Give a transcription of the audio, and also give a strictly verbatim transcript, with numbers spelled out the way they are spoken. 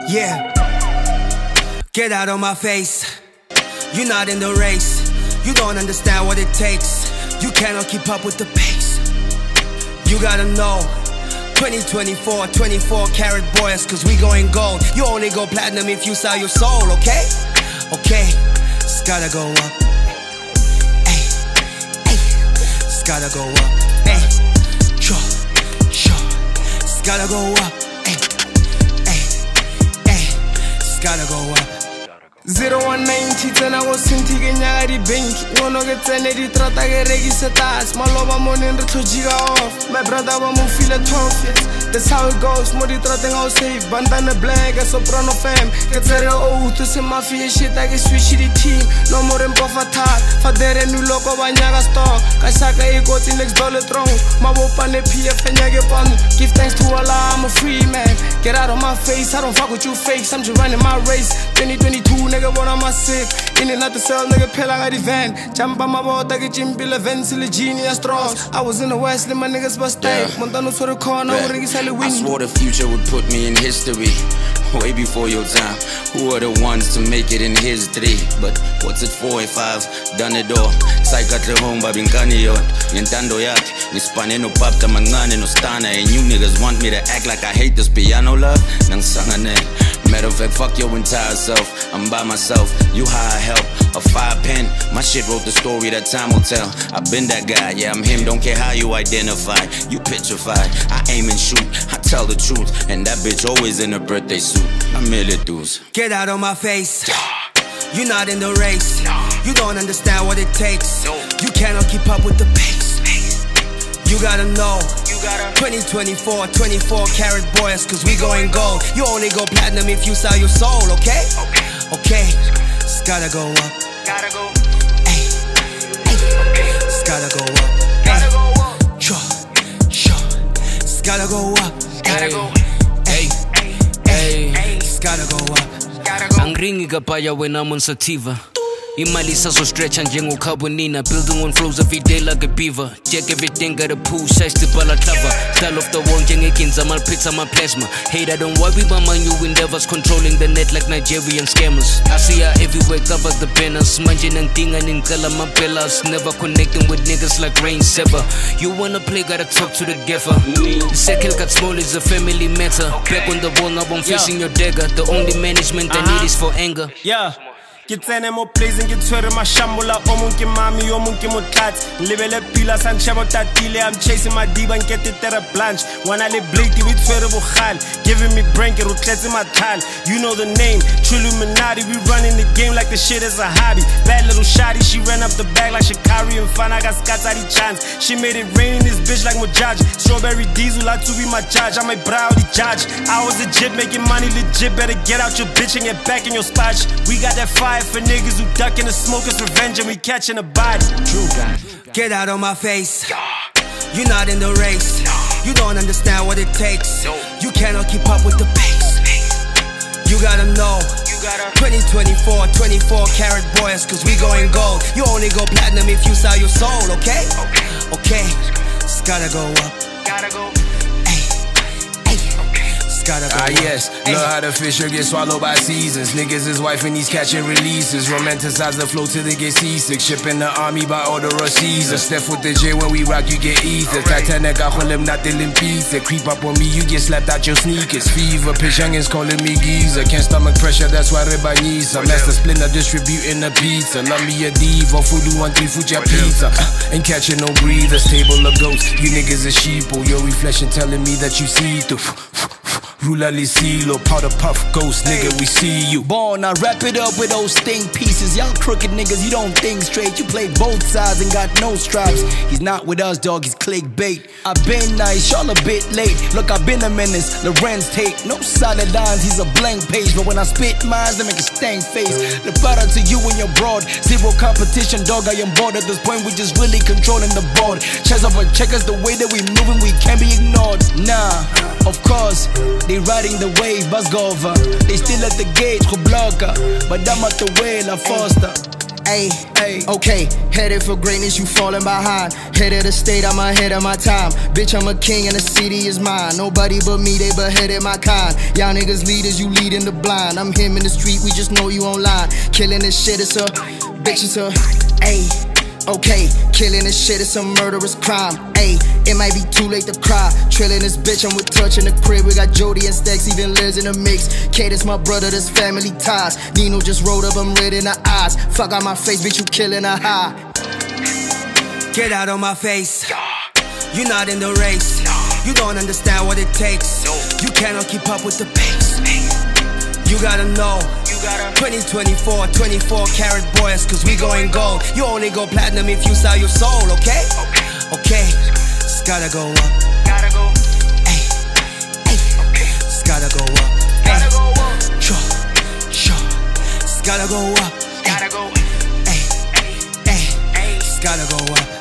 Yeah. Get out of my face. You're not in the race. You don't understand what it takes. You cannot keep up with the pace. You gotta know, twenty twenty-four, twenty-four karat boys, cause we going gold. You only go platinum if you sell your soul, okay? Okay, it's gotta go up. Ay, ay, it's gotta go up. Ay, sure, sure, it's gotta go up. Ay, ay, ay, it's gotta go up. zero one ninety tsena go senti ke nyaga di banki ngono ke tsene di trata ke rekise tats maloba moneng re tlhojiga off my brother ba mo feel twelve years that's how it goes mo di trata nga o save bandana black a soprano fam ke tsere o to se mafia shit I ke switch the team no more empo fatal fa dere nu loko ba nyaga stock ka shaka e go to next dollar throne mabopa ne P F nyage pam give thanks to Allah I'm a free man get out of my face I don't fuck with you fakes I'm just running my race twenty twenty-two nigga what am I sick? In another cell nigga pela got the van. Jump on my boat like a Jimpy events in the genius straws. I was in the West, my niggas was stay. Montano for the corner, I swore the future would put me in history. Way before your time. Who are the ones to make it in history? But what's it for if I've done it all? Psychiatry home babinkani yon. Yentando yaki. Nispane no papta mangane no stana. And you niggas want me to act like I hate this piano love? Nang sangane. Matter of fact, fuck your entire self. I'm by myself, you hire help. A five pen, my shit wrote the story that time will tell. I've been that guy, yeah, I'm him, don't care how you identify. You petrified, I aim and shoot, I tell the truth. And that bitch always in a birthday suit. I'm merely dudes. Get out of my face. You're not in the race. You don't understand what it takes. You cannot keep up with the pace. You gotta know, twenty twenty-four, twenty-four karat boys, cause we going gold. You only go platinum if you sell your soul, okay? Okay, it's gotta go up. Gotta go. Ay, ay, it's gotta go up. Gotta go up. Sure, sure, it's gotta go up. Gotta go. Ay, ay, it's gotta go up. Gotta go. Angringi kapaya when I'm on sativa. Imali saso stretch njengo carbonina. Building on flows every day like a beaver. Check everything got a pool size to bala clava. Style off the wall njenge kinza mal pizza my plasma. Hate I don't worry about my new endeavors. Controlling the net like Nigerian scammers. I see her everywhere cover the banners. Manje nang tinga ningkala my pillas. Never connecting with niggas like Rain Sever. You wanna play gotta talk to the gaffer. The circle got small is a family matter. Back on the wall now I'm facing your dagger. The only management I need is for anger. Yeah. Get any more plays and get sweater my shambula, omunki mami, omunki mutat. Live a pila san chabotatile, I'm chasing my diva and get it at a blanche. When I live bleak with sweater bukhal, giving me brain, get in my tal. You know the name, True Illuminati, we running the game like the shit is a hobby. Bad little shotty, she ran up the bag like Shikari and fun, I got scattered chance. She made it rain in this bitch like Mojaj. Strawberry diesel, I to be my judge, I'm a browdy judge. I was legit, making money legit, better get out your bitch and get back in your spot. We got that fire for niggas who ducking the smoke, it's revenge and we catching a body. True guy. Get out of my face. You're not in the race. You don't understand what it takes. You cannot keep up with the pace. You gotta know, twenty twenty-four, twenty-four karat boys, cause we going gold. You only go platinum if you sell your soul, okay? Okay, it's gotta go up. Gotta go. Ah yes, love how the fish will get swallowed by seasons. Niggas is wifing these catching releases. Romanticize the flow till they get seasick. Shipping the army by order of Caesar. Step with the J when we rock, you get ether. Titanic, I call him not the limpita. Creep up on me, you get slapped out your sneakers. Fever, pitch youngins calling me geezer. Can't stomach pressure, that's why everybody needs some. Master Splinter distributing the pizza. Love me a diva, Fudu one three Fuja pizza. Ain't catching no breathers, table of goats. You niggas is sheeple. Your reflection telling me that you see through. Rula Lisilo, powder puff, ghost nigga, we see you. Born, I wrap it up with those stink pieces. Y'all crooked niggas, you don't think straight. You play both sides and got no stripes. He's not with us, dog, he's clickbait. I been nice, y'all a bit late. Look, I been a menace, Lorenz take. No solid lines, he's a blank page. But when I spit mines, they make a stank face. The better to you and your broad. Zero competition, dog, I am bored. At this point, we just really controlling the board. Chess over checkers, the way that we moving, we can't be ignored. Nah, of course. They riding the wave, bus go over. They still at the gate, go blocker. But I'm at the way, la foster. Ayy, ayy, okay, headed for greatness, you falling behind. Head of the state, I'm ahead of my time. Bitch, I'm a king and the city is mine. Nobody but me, they beheaded my kind. Y'all niggas leaders, you leading the blind. I'm him in the street, we just know you online. Killing this shit, it's a, bitch, it's a, ayy. Okay, killing this shit is a murderous crime. Ayy, it might be too late to cry. Trailing this bitch, I'm with Touch in the crib. We got Jody and Stacks, even Liz in the mix. K, that's my brother, that's family ties. Nino just rolled up, I'm red in the eyes. Fuck out my face, bitch, you killing a high. Get out of my face. You're not in the race. You don't understand what it takes. You cannot keep up with the pace. You gotta know. twenty twenty-four, twenty-four karat boys, cause we going gold. You only go platinum if you sell your soul, okay? Okay, it's gotta go up. Gotta go. Ay, ay, it's gotta go up. Gotta go up. Sure, sure, it's gotta go up. Gotta go. Ay, ay, it's gotta go up.